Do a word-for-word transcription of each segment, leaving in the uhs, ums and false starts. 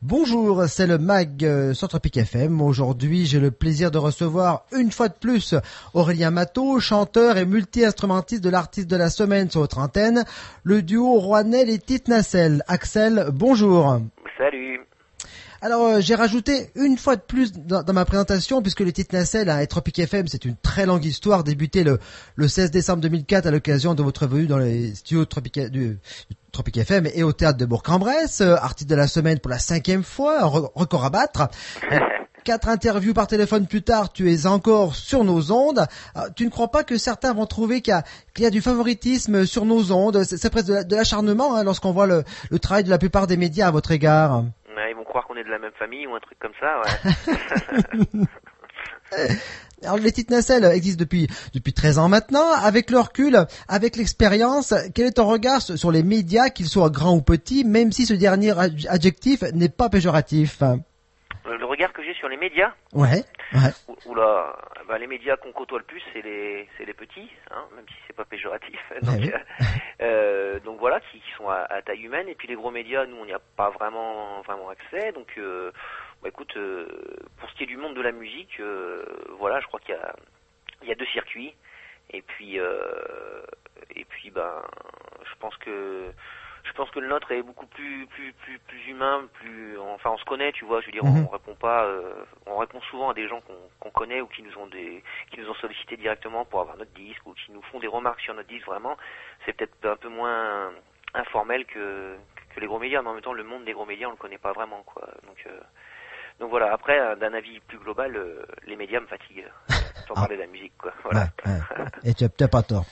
Bonjour, c'est le Mag euh, sur Tropic F M. Aujourd'hui, j'ai le plaisir de recevoir une fois de plus Aurélien Matteau, chanteur et multi-instrumentiste de l'artiste de la semaine sur votre antenne, le duo rouennais Les Petites Nacelles. Axel, bonjour. Salut. Alors, euh, j'ai rajouté une fois de plus dans, dans ma présentation, puisque Les Petites Nacelles à Tropic F M, c'est une très longue histoire, débutée le, le seize décembre deux mille quatre à l'occasion de votre venue dans les studios Tropic, du, du Tropic F M et au théâtre de Bourg-en-Bresse, euh, artiste de la semaine pour la cinquième fois, un re- record à battre. Euh, Quatre interviews par téléphone plus tard, tu es encore sur nos ondes. Euh, tu ne crois pas que certains vont trouver qu'il y a, qu'il y a du favoritisme sur nos ondes? C'est, c'est presque de, la- de l'acharnement hein, lorsqu'on voit le, le travail de la plupart des médias à votre égard. Ouais, ils vont croire qu'on est de la même famille ou un truc comme ça, ouais. Alors les Petites Nacelles existent depuis depuis treize ans maintenant. Avec le recul, avec l'expérience, quel est ton regard sur les médias, qu'ils soient grands ou petits, même si ce dernier adjectif n'est pas péjoratif? Le regard que j'ai sur les médias, Ouais, ouais. ou- oula, bah, les médias qu'on côtoie le plus, c'est les c'est les petits, hein, même si c'est pas péjoratif. Donc, oui. euh, euh, donc voilà, qui, qui sont à, à taille humaine. Et puis les gros médias, nous, on n'y a pas vraiment vraiment accès. Donc, euh, bah, écoute, euh, pour ce qui est du monde de la musique, euh, voilà, je crois qu'il y a il y a deux circuits. Et puis euh, et puis ben, je pense que je pense que le nôtre est beaucoup plus plus plus plus humain, plus enfin on se connaît, tu vois, je veux dire, Mhm. on répond pas euh, on répond souvent à des gens qu'on qu'on connaît ou qui nous ont des qui nous ont sollicité directement pour avoir notre disque ou qui nous font des remarques sur notre disque. Vraiment, c'est peut-être un peu moins informel que que les gros médias, mais en même temps le monde des gros médias on le connaît pas vraiment, quoi. Donc euh, donc voilà, après euh, d'un avis plus global, euh, les médias me fatiguent sans Ah. parler de la musique, quoi. Voilà. Ouais, ouais. Et tu as peut-être pas tort.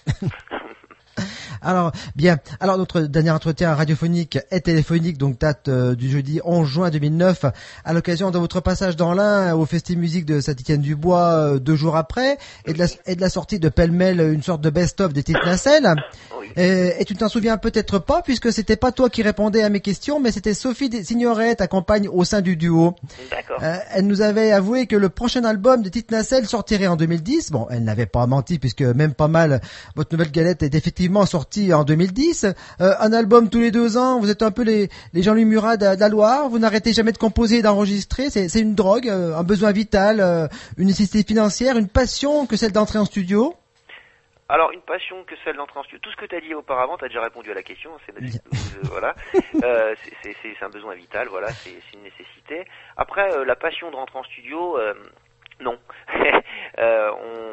Alors, bien. Alors, notre dernier entretien radiophonique et téléphonique, donc date euh, du jeudi onze juin deux mille neuf, à l'occasion de votre passage dans l'Ain au Festi Musique de Saint-Étienne-du-Bois euh, deux jours après, et de, la, et de la sortie de pêle-mêle une sorte de best-of des Petites Nacelles. Oui. Et, et tu ne t'en souviens peut-être pas, puisque c'était pas toi qui répondais à mes questions, mais c'était Sophie Signoret, ta compagne au sein du duo. D'accord. Euh, elle nous avait avoué que le prochain album de Petites Nacelles sortirait en deux mille dix. Bon, elle n'avait pas menti, puisque même pas mal, votre nouvelle galette est effectivement sortie en deux mille dix. Euh, un album tous les deux ans, vous êtes un peu les, les Jean-Louis Murat de, de la Loire, vous n'arrêtez jamais de composer et d'enregistrer, c'est, c'est une drogue, euh, un besoin vital, euh, une nécessité financière, une passion que celle d'entrer en studio. Alors, une passion que celle d'entrer en studio. Tout ce que tu as dit auparavant, tu as déjà répondu à la question. C'est, Bien. euh, voilà. Euh, c'est, c'est, c'est, c'est un besoin vital, voilà, c'est, c'est une nécessité. Après, euh, la passion de rentrer en studio, euh, non. euh,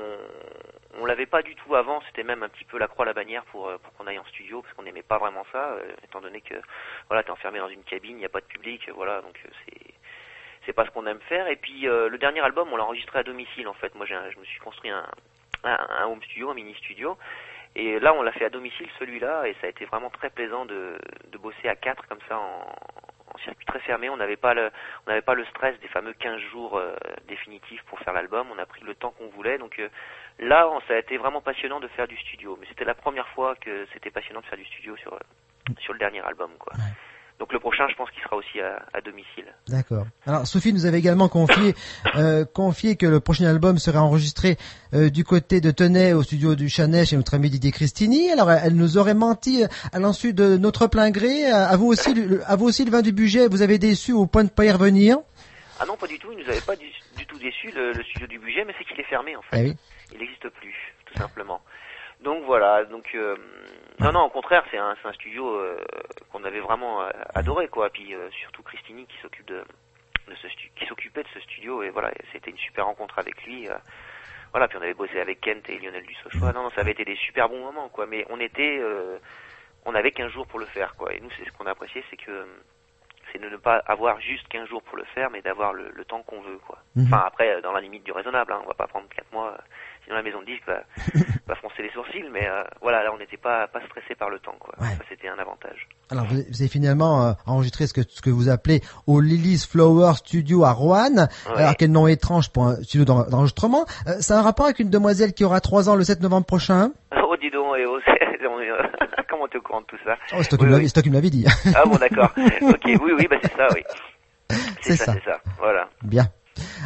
on on l'avait pas du tout avant. C'était même un petit peu la croix à la bannière pour, euh, pour qu'on aille en studio, parce qu'on n'aimait pas vraiment ça, euh, étant donné que voilà, t'es enfermé dans une cabine, il n'y a pas de public, euh, voilà, donc euh, c'est c'est pas ce qu'on aime faire. Et puis euh, le dernier album, on l'a enregistré à domicile en fait. Moi, j'ai un- je me suis construit un un, un home studio, un mini studio. Et là, on l'a fait à domicile, celui-là, et ça a été vraiment très plaisant de, de bosser à quatre comme ça en, en circuit très fermé. On n'avait pas le, on n'avait pas le stress des fameux quinze jours euh, définitifs pour faire l'album. On a pris le temps qu'on voulait. Donc euh, là, on, ça a été vraiment passionnant de faire du studio. Mais c'était la première fois que c'était passionnant de faire du studio sur euh, sur le dernier album, quoi. Ouais. Donc le prochain, je pense qu'il sera aussi à, à domicile. D'accord. Alors Sophie nous avait également confié euh, confié que le prochain album serait enregistré euh, du côté de Tenay au studio du Chanet chez notre ami Didier Christini. Alors elle nous aurait menti à l'insu de notre plein gré. À vous aussi, le, à vous aussi le vin du budget. Vous avez déçu au point de pas y revenir. Ah non, pas du tout. Il nous avait pas du, du tout déçu le, le studio du budget, mais c'est qu'il est fermé en fait. Eh oui. Il n'existe plus, tout simplement. Donc voilà, donc euh, non non, au contraire, c'est un c'est un studio euh, qu'on avait vraiment euh, adoré, quoi. Puis euh, surtout Christini qui s'occupe de, de ce stu- qui s'occupait de ce studio, et voilà, c'était une super rencontre avec lui. euh, voilà, puis on avait bossé avec Kent et Lionel Dussochois. Non non, ça avait été des super bons moments, quoi. Mais on était euh, on avait quinze jours pour le faire, quoi. Et nous, c'est ce qu'on a apprécié, c'est que c'est de ne pas avoir juste quinze jours pour le faire, mais d'avoir le, le temps qu'on veut, quoi. Mhm. Enfin, après, dans la limite du raisonnable, hein, on va pas prendre quatre mois, euh, sinon la maison de disque va, va froncer les sourcils, mais euh, voilà, là, on n'était pas, pas stressé par le temps, quoi. Ouais. Ça, c'était un avantage. Alors vous vous avez finalement euh, enregistré ce que ce que vous appelez au Lily's Flower Studio à Roanne. Ouais. Alors quel nom étrange pour un studio d'en- d'enregistrement. Euh, ça a un rapport avec une demoiselle qui aura trois ans le sept novembre prochain. Oh, dis donc, et oh, c'est- on est, euh, comment t'es au courant de tout ça? Oh, c'est toi qui Oui, me oui. l'avais- c'est toi qui me l'avais dit. Ah bon, d'accord. Ok, oui, oui, bah c'est ça, oui. C'est C'est ça, ça. c'est ça, voilà. Bien.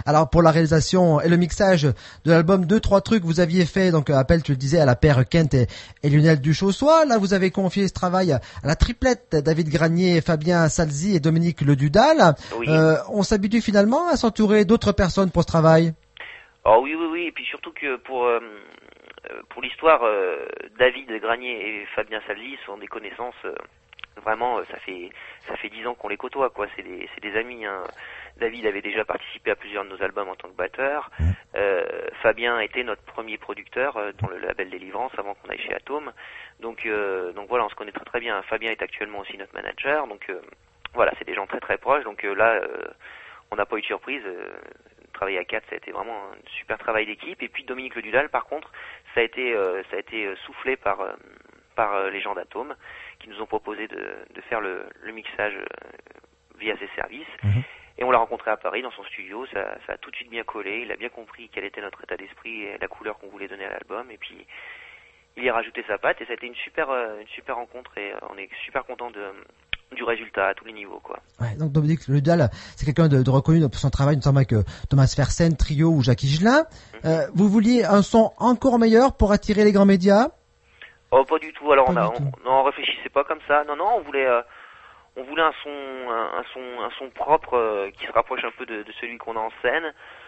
Alors pour la réalisation et le mixage de l'album deux trois trucs, vous aviez fait donc appel, tu le disais, à la paire Kent et, et Lionel Duchossois. Là, vous avez confié ce travail à la triplette David Granier, Fabien Salzi et Dominique Le Dudal. Oui. Euh, on s'habitue finalement à s'entourer d'autres personnes pour ce travail. Oh oui, oui, oui. Et puis surtout que pour euh, pour l'histoire, euh, David Granier et Fabien Salzi sont des connaissances. Euh, vraiment, ça fait ça fait dix ans qu'on les côtoie, quoi. C'est des c'est des amis. Hein. David avait déjà participé à plusieurs de nos albums en tant que batteur. Euh, Fabien était notre premier producteur euh, dans le label Délivrance avant qu'on aille chez Atome. Donc euh, donc voilà, on se connaît très très bien. Fabien est actuellement aussi notre manager. Donc euh, voilà, c'est des gens très très proches. Donc euh, là, euh, on n'a pas eu de surprise. Euh, travailler à quatre, ça a été vraiment un super travail d'équipe. Et puis Dominique Le Dudal, par contre, ça a été euh, ça a été soufflé par euh, par euh, les gens d'Atome qui nous ont proposé de de faire le, le mixage euh, via ses services. Mmh. Et on l'a rencontré à Paris dans son studio, ça, ça a tout de suite bien collé, il a bien compris quel était notre état d'esprit et la couleur qu'on voulait donner à l'album, et puis il y a rajouté sa patte, et ça a été une super, une super rencontre, et on est super content de, du résultat à tous les niveaux, quoi. Ouais, donc Dominique Le Dudal, c'est quelqu'un de, de reconnu pour son travail, notamment avec euh, Thomas Fersen, Trio ou Jacques Higelin. Mm-hmm. Euh, vous vouliez un son encore meilleur pour attirer les grands médias? Oh, pas du tout, alors pas on a, on, non, on réfléchissait pas comme ça, non, non, on voulait... Euh, On voulait un son, un, un son, un son propre euh, qui se rapproche un peu de, de celui qu'on a en scène.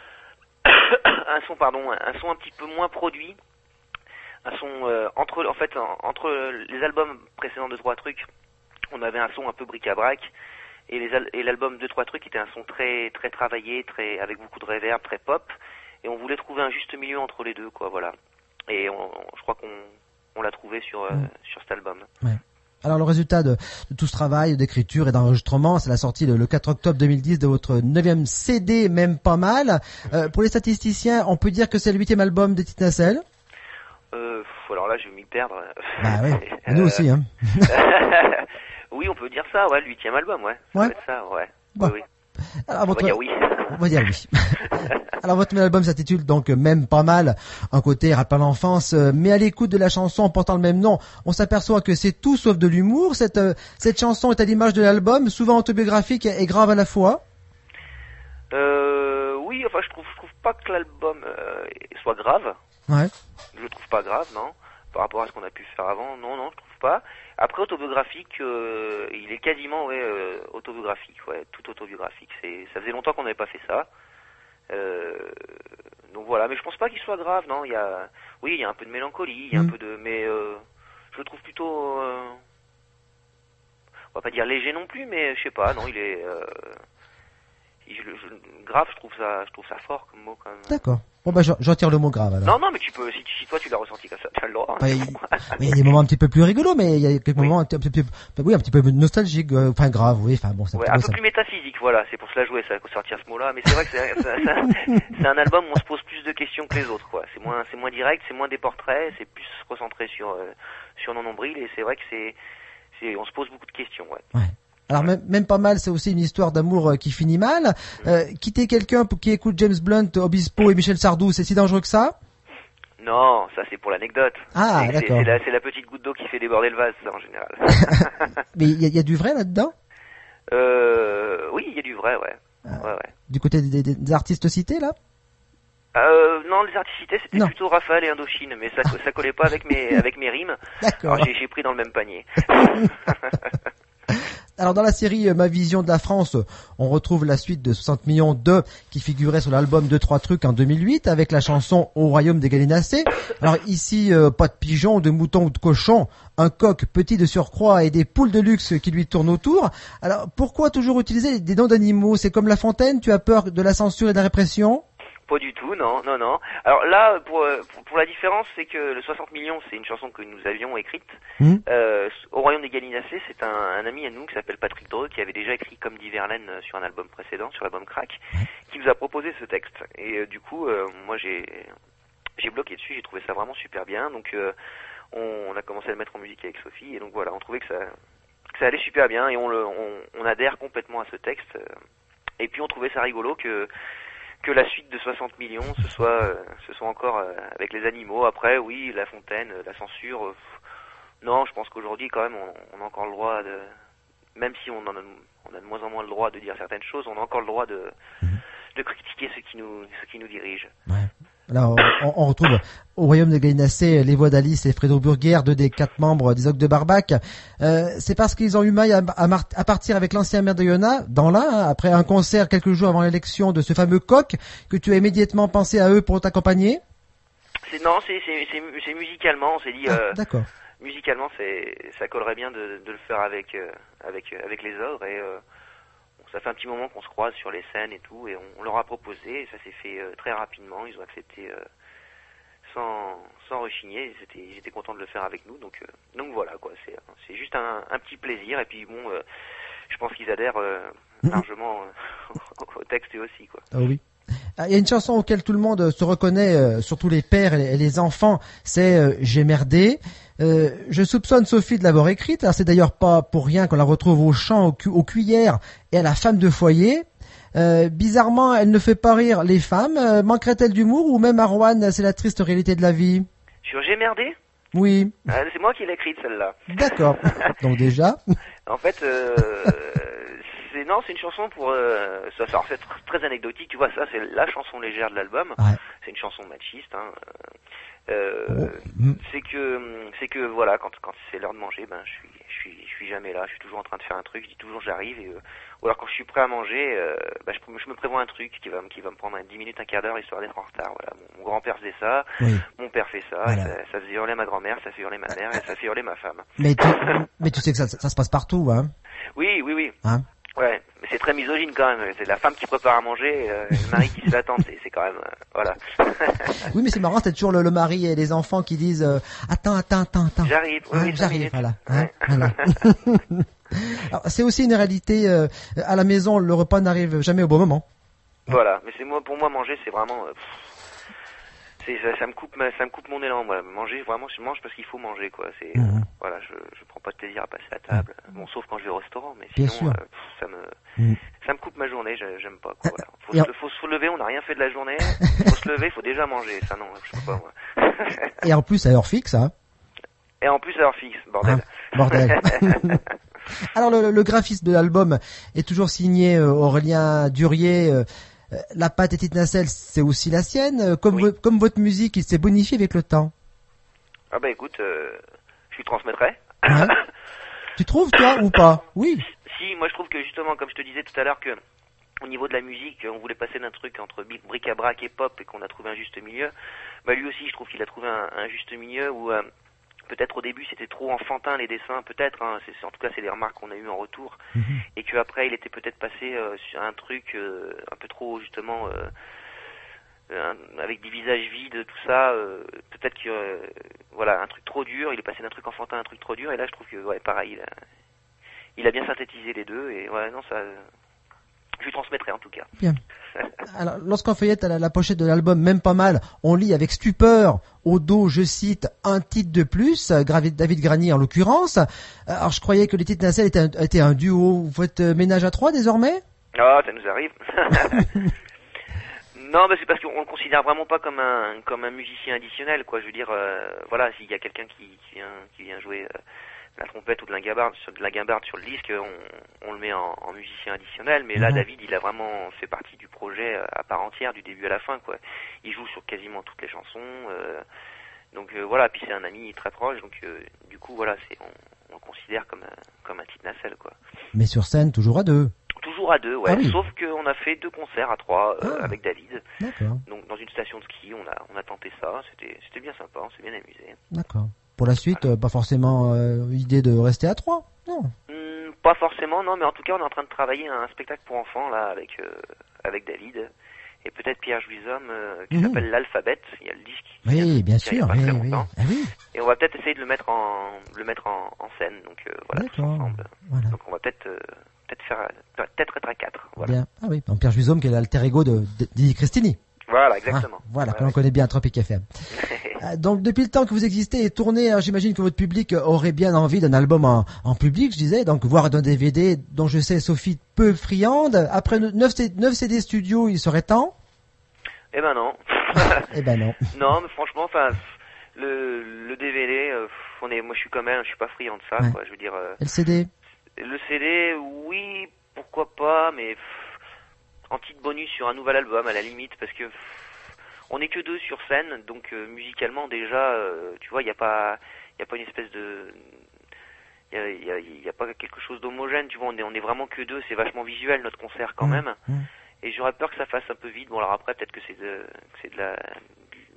un son, pardon, un son un petit peu moins produit. Un son euh, entre, en fait, en, entre les albums précédents de trois trucs, on avait un son un peu bric-à-brac, et les et l'album de trois trucs était un son très, très travaillé, très avec beaucoup de reverb, très pop. Et on voulait trouver un juste milieu entre les deux, quoi, voilà. Et on, je crois qu'on, on l'a trouvé sur, euh, mmh. sur cet album. Ouais. Alors le résultat de, de tout ce travail d'écriture et d'enregistrement, c'est la sortie le, le quatre octobre deux mille dix de votre neuvième C D, même pas mal. Euh, pour les statisticiens, on peut dire que c'est le huitième album de Tite Nacelle. Euh, alors là, je vais m'y perdre. Bah oui, euh... nous aussi, hein. Oui, on peut dire ça, ouais, le huitième album, ouais. Ça ouais. peut être ça, ouais. Bon. Oui, oui. Alors, on votre... va dire oui. On va dire oui. Alors votre nouvel album s'intitule donc Même pas mal, un côté rappelant l'enfance, mais à l'écoute de la chanson portant le même nom, on s'aperçoit que c'est tout sauf de l'humour. Cette euh, cette chanson est à l'image de l'album, souvent autobiographique et grave à la fois. Euh, oui, enfin je trouve je trouve pas que l'album euh, soit grave. Ouais. Je le trouve pas grave, non. Par rapport à ce qu'on a pu faire avant, non, non, je trouve pas. Après autobiographique, euh, il est quasiment ouais euh, autobiographique, ouais, tout autobiographique. C'est, ça faisait longtemps qu'on n'avait pas fait ça. Euh, donc voilà, mais je pense pas qu'il soit grave, non. Il y a, oui, il y a un peu de mélancolie, il y a mmh. un peu de, mais euh, je le trouve plutôt, euh, on va pas dire léger non plus, mais je sais pas, non, il est, euh, il, je, je, grave, je trouve ça, je trouve ça fort comme mot quand même. D'accord. Bon bah je, je retire le mot grave alors. Non non mais tu peux si, si toi tu l'as ressenti comme ça tu as le droit. Bah, il, il y a des moments un petit peu plus rigolos mais il y a quelques oui. moments un petit peu oui un petit peu nostalgiques euh, enfin grave oui enfin bon ça ouais, un peu ça... plus métaphysique voilà c'est pour cela jouer ça sortir ce mot là mais c'est vrai que c'est, c'est, c'est, c'est un album où on se pose plus de questions que les autres quoi c'est moins c'est moins direct c'est moins des portraits c'est plus recentré sur euh, sur nos nombrils et c'est vrai que c'est c'est on se pose beaucoup de questions ouais. Ouais. Alors même, même pas mal, c'est aussi une histoire d'amour euh, qui finit mal. Euh, quitter quelqu'un pour qui écoute James Blunt, Obispo et Michel Sardou, c'est si dangereux que ça? Non, ça c'est pour l'anecdote. Ah, c'est, d'accord. C'est, c'est, la, c'est la petite goutte d'eau qui fait déborder le vase, ça en général. Mais il y, y a du vrai là-dedans? Euh, oui, il y a du vrai, ouais. Ah, ouais, ouais. Du côté des, des, des artistes cités là? Euh, non, les artistes cités c'était non. plutôt Raphaël et Indochine, mais ça, ça collait pas avec mes avec mes rimes. D'accord. Alors j'ai, j'ai pris dans le même panier. Alors dans la série Ma Vision de la France, on retrouve la suite de soixante millions de qui figurait sur l'album deux trois trucs en deux mille huit avec la chanson Au Royaume des Gallinacés. Alors ici, euh, pas de pigeons, de moutons ou de cochons, un coq petit de surcroît et des poules de luxe qui lui tournent autour. Alors pourquoi toujours utiliser des noms d'animaux? C'est comme La Fontaine, tu as peur de la censure et de la répression? Pas du tout, non, non, non. Alors là, pour, pour, pour la différence, c'est que le soixante millions, c'est une chanson que nous avions écrite. Mmh. Euh, Au Royaume des Gallinacés, c'est un, un ami à nous qui s'appelle Patrick Dreux, qui avait déjà écrit Comme dit Verlaine sur un album précédent, sur l'album Crack, qui nous a proposé ce texte. Et euh, du coup, euh, moi j'ai j'ai bloqué dessus, j'ai trouvé ça vraiment super bien. Donc euh, on, on a commencé à le mettre en musique avec Sophie, et donc voilà, on trouvait que ça, que ça allait super bien, et on, le, on, on adhère complètement à ce texte. Et puis on trouvait ça rigolo que que la suite de soixante millions, ce soit, euh, ce soit encore euh, avec les animaux. Après, oui, La Fontaine, la censure. Euh, non, je pense qu'aujourd'hui, quand même, on, on a encore le droit de, même si on en a, on a de moins en moins le droit de dire certaines choses, on a encore le droit de, de critiquer ceux qui nous, ceux qui nous dirigent. Ouais. Là, on, on retrouve au royaume de Gaïnacé les voix d'Alice et Fredo Burguer, deux des quatre membres des Ogres de Barbac. Euh, c'est parce qu'ils ont eu maille à, à, à partir avec l'ancien maire de Yona, dans l'Ain, hein, après un concert quelques jours avant l'élection de ce fameux coq, que tu as immédiatement pensé à eux pour t'accompagner? C'est, non, c'est, c'est, c'est, c'est musicalement, on s'est dit, ah, euh, d'accord. musicalement, c'est, ça collerait bien de, de le faire avec, euh, avec, euh, avec les Ogres, et euh, ça fait un petit moment qu'on se croise sur les scènes et tout, et on, on leur a proposé, et ça s'est fait euh, très rapidement, ils ont accepté euh, sans, sans rechigner, ils étaient, ils étaient contents de le faire avec nous, donc, euh, donc voilà, quoi, c'est, c'est juste un, un petit plaisir, et puis bon, euh, je pense qu'ils adhèrent euh, largement euh, au texte aussi, quoi. Ah oui. Il y a une chanson auquel tout le monde se reconnaît, euh, surtout les pères et les, et les enfants, c'est euh, J'ai merdé. Euh, je soupçonne Sophie de l'avoir écrite. Alors, c'est d'ailleurs pas pour rien qu'on la retrouve au chant, au cu- aux cuillères et à la femme de foyer. Euh, bizarrement, elle ne fait pas rire les femmes. Euh, manquerait-elle d'humour ou même Arwan, c'est la triste réalité de la vie? Sur J'ai merdé? Oui. Ah, c'est moi qui l'ai écrite, celle-là. D'accord. Donc déjà. En fait, euh, c'est non, c'est une chanson pour euh, ça, ça c'est tr- très anecdotique. Tu vois, ça c'est la chanson légère de l'album. Ouais. C'est une chanson machiste. Hein. Euh, Oh. Mm. C'est que c'est que voilà, quand quand c'est l'heure de manger, ben je suis je suis je suis jamais là. Je suis toujours en train de faire un truc. Je dis toujours j'arrive. Et, euh, ou alors quand je suis prêt à manger, euh, ben, je, je me prévois un truc qui va me qui va me prendre dix minutes, un quart d'heure histoire d'être en retard. Voilà. Mon, mon grand-père faisait ça. Oui. Mon père fait ça. Voilà. Ça, ça faisait hurler ma grand-mère, ça fait hurler ma mère et ça fait hurler ma femme. Mais tu, mais tu sais que ça, ça se passe partout, hein. Oui, oui, oui. Hein. Ouais, mais c'est très misogyne quand même. C'est la femme qui prépare à manger, euh, le mari qui se l'attend. C'est, c'est quand même, euh, voilà. Oui, mais c'est marrant, c'est toujours le, le mari et les enfants qui disent euh, attends, attends, attends, attends. J'arrive, oui, Hein, oui, cinq j'arrive, minutes. voilà. Hein, Ouais. voilà. Alors, c'est aussi une réalité. Euh, à la maison, le repas n'arrive jamais au bon moment. Voilà, mais c'est moi, pour moi, manger, c'est vraiment, euh, pff, c'est, ça, ça me coupe, ma- ça me coupe mon élan. Moi, manger, vraiment, je mange parce qu'il faut manger, quoi. C'est, euh, Mhm. voilà, je, je prends pas de plaisir à passer à table. Bon, sauf quand je vais au restaurant, mais Bien sinon, sûr. euh, pff, ça me, Mhm. ça me coupe ma journée. je- J'aime pas, quoi. Voilà. Faut, Et se, faut se lever, on n'a rien fait de la journée. Faut se lever, faut déjà manger. Ça, non, je sais pas moi. Et en plus, à heure fixe, hein. Et en plus, à heure fixe, bordel. Hein, bordel. Alors, le, le graphisme de l'album est toujours signé euh, Aurélien Durier. Euh, euh, la patte et Tite Nacelle, c'est aussi la sienne. Euh, Comme, Oui. vo- comme votre musique, il s'est bonifié avec le temps. Ah bah écoute, euh, je lui transmettrai. Hein Tu trouves, toi, ou pas? Oui. Si, moi je trouve que justement, comme je te disais tout à l'heure, que au niveau de la musique, on voulait passer d'un truc entre bi- bric-à-brac et pop et qu'on a trouvé un juste milieu. Bah lui aussi, je trouve qu'il a trouvé un, un juste milieu où euh, peut-être au début c'était trop enfantin les dessins, peut-être. Hein, c'est, c'est- en tout cas, c'est les remarques qu'on a eues en retour. Mhm. Et qu'après, il était peut-être passé euh, sur un truc euh, un peu trop justement. Euh, un- avec des visages vides, tout ça, euh, peut-être que euh, voilà, un truc trop dur, il est passé d'un truc enfantin à un truc trop dur, et là je trouve que ouais, pareil, il a, il a bien synthétisé les deux, et ouais, non, ça, je lui transmettrai en tout cas. Bien. Alors, lorsqu'on feuillette la, la pochette de l'album, même pas mal, on lit avec stupeur, au dos, je cite, un titre de plus, euh, gravé de David Granier en l'occurrence. Alors, je croyais que les Tite Nacelle étaient un, étaient un duo. Vous faites euh, ménage à trois désormais? Ah, ça nous arrive. Non, bah c'est parce qu'on le considère vraiment pas comme un comme un musicien additionnel, quoi. Je veux dire, euh, voilà, s'il y a quelqu'un qui, qui vient qui vient jouer euh, de la trompette ou de la guimbarde sur de la guimbarde sur le disque, on, on le met en, en musicien additionnel. Mais là, Mhm. David, il a vraiment fait partie du projet euh, à part entière, du début à la fin, quoi. Il joue sur quasiment toutes les chansons. Euh, donc euh, voilà, puis c'est un ami très proche, donc euh, du coup voilà, c'est on, on le considère comme un comme un Tite Nacelle, quoi. Mais sur scène, toujours à deux. Toujours à deux, ouais. Ah oui. Sauf qu'on a fait deux concerts à trois euh, Ah. avec David. D'accord, Donc dans une station de ski, on a on a tenté ça. C'était c'était bien sympa, on s'est bien amusé. d'accord. Pour la suite, euh, pas forcément euh, idée de rester à trois, non. Hmm, pas forcément, non, mais en tout cas, on est en train de travailler un spectacle pour enfants là avec euh, avec David et peut-être Pierre Jouizhomme euh, qui Mhm. s'appelle l'Alphabet. Il y a le disque. qui vient Oui, de bien sortir il y a sûr, pas oui, très oui. longtemps. Ah oui, Et on va peut-être essayer de le mettre en le mettre en, en scène. Donc euh, voilà, tous d'accord. ensemble. Voilà. Donc on va peut-être euh, peut-être faire peut-être être à quatre. Voilà. Bien. Ah oui, donc Pierre Juizhomme qui est l'alter ego de de- Didi Christini. Voilà, exactement. Ah, voilà, Ouais, que l'on ouais. connaît bien à Tropic F M. Euh, Donc depuis le temps que vous existez et tournez, alors, j'imagine que votre public aurait bien envie d'un album en, en public, je disais, donc voire d'un D V D dont je sais Sophie peu friande. Après neuf C D studio, il serait temps. Eh ben non. Eh ben non. Non, mais franchement, enfin, le, le D V D, euh, on est, moi je suis quand même, je suis pas friand de ça, Ouais. quoi. Je veux dire, euh, Et le C D? le C D, oui, pourquoi pas, mais pff, en titre bonus sur un nouvel album à la limite, parce que pff, on n'est que deux sur scène, donc euh, musicalement déjà, euh, tu vois, il n'y a pas, il y a pas une espèce de, il y a, y a, y a pas quelque chose d'homogène, tu vois, on est, on est vraiment que deux, c'est vachement visuel notre concert quand Mmh. même, Mmh. et j'aurais peur que ça fasse un peu vide. Bon alors après peut-être que c'est de, que c'est de la, du,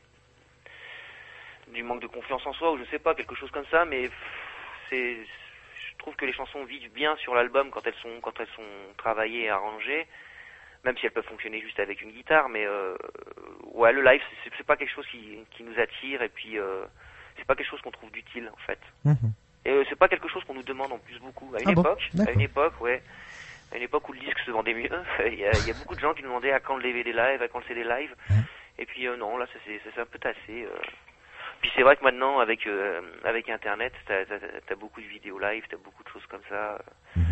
du manque de confiance en soi ou je sais pas, quelque chose comme ça, mais pff, c'est, je trouve que les chansons vivent bien sur l'album quand elles sont, quand elles sont travaillées et arrangées. Même si elles peuvent fonctionner juste avec une guitare, mais euh, ouais, le live, c'est, c'est pas quelque chose qui, qui nous attire, et puis euh, c'est pas quelque chose qu'on trouve d'utile, en fait. Mmh. Et euh, c'est pas quelque chose qu'on nous demande en plus beaucoup. À une Ah bon, époque, à d'accord. une époque, ouais, à une époque où le disque se vendait mieux, il y a, il y a beaucoup de gens qui nous demandaient à quand le D V D live, à quand le C D live, Mmh. et puis euh, non, là, ça s'est, ça s'est un peu tassé. Euh. Puis c'est vrai que maintenant, avec euh, avec Internet, t'as, t'as, t'as beaucoup de vidéos live, t'as beaucoup de choses comme ça. Mmh.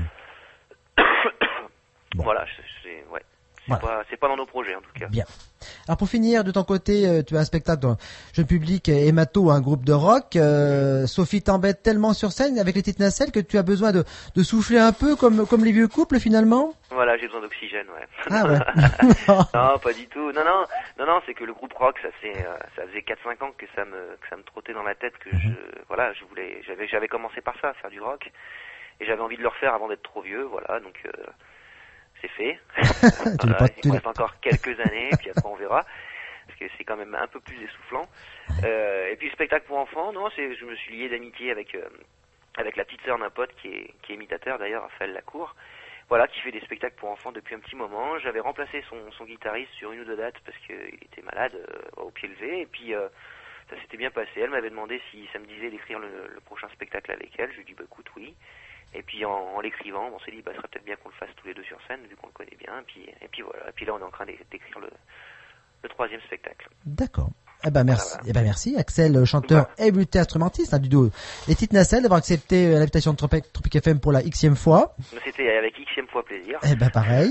Bon. Voilà, c'est, c'est ouais. C'est, Voilà. pas, c'est pas dans nos projets en tout cas. Bien. Alors pour finir, de ton côté, euh, tu as un spectacle dans jeune public et Mato, un groupe de rock. Euh, Sophie t'embête tellement sur scène avec les petites nacelles que tu as besoin de, de souffler un peu comme, comme les vieux couples finalement. Voilà, j'ai besoin d'oxygène, ouais. Ah ouais. Non, pas du tout. Non, non, non, non, c'est que le groupe rock, ça fait, euh, ça faisait quatre cinq ans que ça me, que ça me trottait dans la tête, que je, voilà, je voulais, j'avais, j'avais commencé par ça, faire du rock, et j'avais envie de le refaire avant d'être trop vieux, voilà, donc. Euh, c'est fait. Voilà, pas, il me reste encore quelques années, puis après on verra, parce que c'est quand même un peu plus essoufflant. Euh, et puis le spectacle pour enfants, non, c'est, je me suis lié d'amitié avec euh, avec la petite sœur d'un pote qui est qui est imitateur d'ailleurs, Raphaël Lacour, voilà, qui fait des spectacles pour enfants depuis un petit moment. J'avais remplacé son son guitariste sur une ou deux dates parce qu'il était malade euh, au pied levé, et puis euh, ça s'était bien passé. Elle m'avait demandé si ça me disait d'écrire le, le prochain spectacle avec elle. Je lui ai dit bah écoute oui. Et puis en, en l'écrivant, on s'est dit bah ce serait peut-être bien qu'on le fasse tous les deux sur scène vu qu'on le connaît bien. Et puis et puis voilà. Et puis là on est en train d'écrire le, le troisième spectacle. D'accord. Eh ben merci. Voilà. Eh ben merci Axel, chanteur et multi-instrumentiste hein, du duo Les Petites Nacelles, d'avoir accepté euh, l'invitation de Tropic, Tropic F M pour la xème fois. C'était avec xème fois plaisir. Eh ben pareil.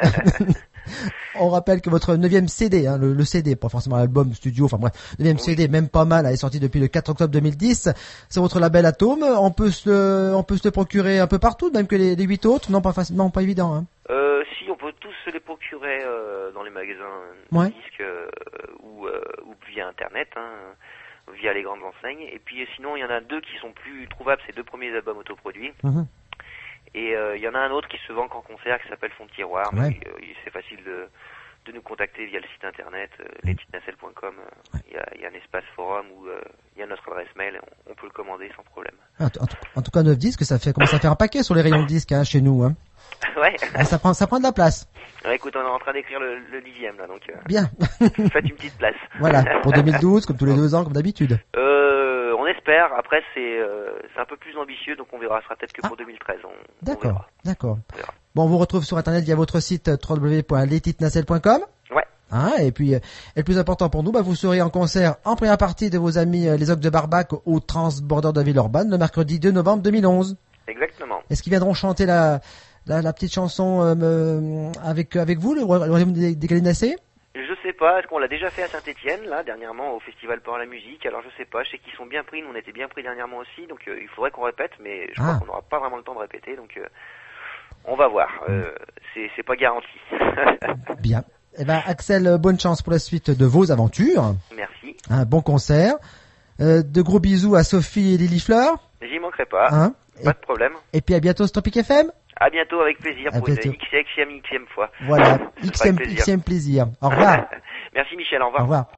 On rappelle que votre neuvième C D, hein, le, le C D, pas forcément l'album studio, enfin bref, neuvième oui. C D, même pas mal, elle est sortie depuis le quatre octobre deux mille dix. C'est votre label Atome. On peut se le, on peut se le procurer un peu partout, même que les, les huit autres. Non, pas facilement, pas évident. Hein. Euh, si, on peut tous se les procurer euh, dans les magasins ouais. de disques euh, ou, euh, ou via Internet, hein, via les grandes enseignes. Et puis sinon, il y en a deux qui sont plus trouvables, ces deux premiers albums autoproduits. Mm-hmm. Et il euh, y en a un autre qui se vend qu'en concert, qui s'appelle Fond de Tiroir. Ouais. Mais, euh, c'est facile de, de nous contacter via le site internet, euh, les petites nacelles point com. Il ouais. y, y a un espace forum où il euh, y a notre adresse mail. On, on peut le commander sans problème. En, en, en tout cas, neuf disques, ça fait commence à faire un paquet sur les rayons de disques hein, chez nous. Hein. Ouais. Ça prend, ça prend de la place. Ouais, écoute, on est en train d'écrire le, le dixième là, donc. Euh, Bien. Faites une petite place. Voilà, pour deux mille douze, comme tous les deux ans, comme d'habitude. Euh, on espère. Après, c'est, euh, c'est un peu plus ambitieux, donc on verra. Ce sera peut-être que pour ah. deux mille treize. On, d'accord, on verra. d'accord. On verra. Bon, on vous retrouve sur internet via votre site w w w point les petites nacelles point com. Ouais. Hein, et puis, et le plus important pour nous, bah, vous serez en concert en première partie de vos amis les Ocques de Barbac au Transborder de Villeurbanne le mercredi deux novembre deux mille onze. Exactement. Est-ce qu'ils viendront chanter la, la, la petite chanson euh, avec avec vous, le Royaume des, des Gallinacés? Je sais pas, est-ce qu'on l'a déjà fait à Saint-Étienne, là, dernièrement, au Festival Port à la Musique? Alors je sais pas, je sais qu'ils sont bien pris, nous on était bien pris dernièrement aussi, donc euh, il faudrait qu'on répète, mais je ah. crois qu'on n'aura pas vraiment le temps de répéter, donc euh, on va voir. Euh, c'est, c'est pas garanti. Bien. Eh ben Axel, bonne chance pour la suite de vos aventures. Merci. Un bon concert. Euh, de gros bisous à Sophie et Lily Fleur. J'y manquerai pas. Hein pas et, de problème. Et puis à bientôt sur Tropic F M. À bientôt, avec plaisir, à pour bientôt. une xème, xème fois. Voilà, xème, xème plaisir. Au revoir. Merci Michel, au revoir. Au revoir.